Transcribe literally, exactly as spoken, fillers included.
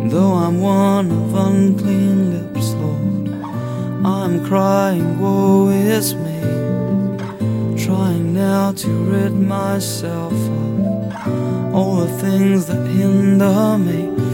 Though I'm one of unclean lips, Lord, I'm crying, woe is me, trying now to rid myself of all the things that hinder me.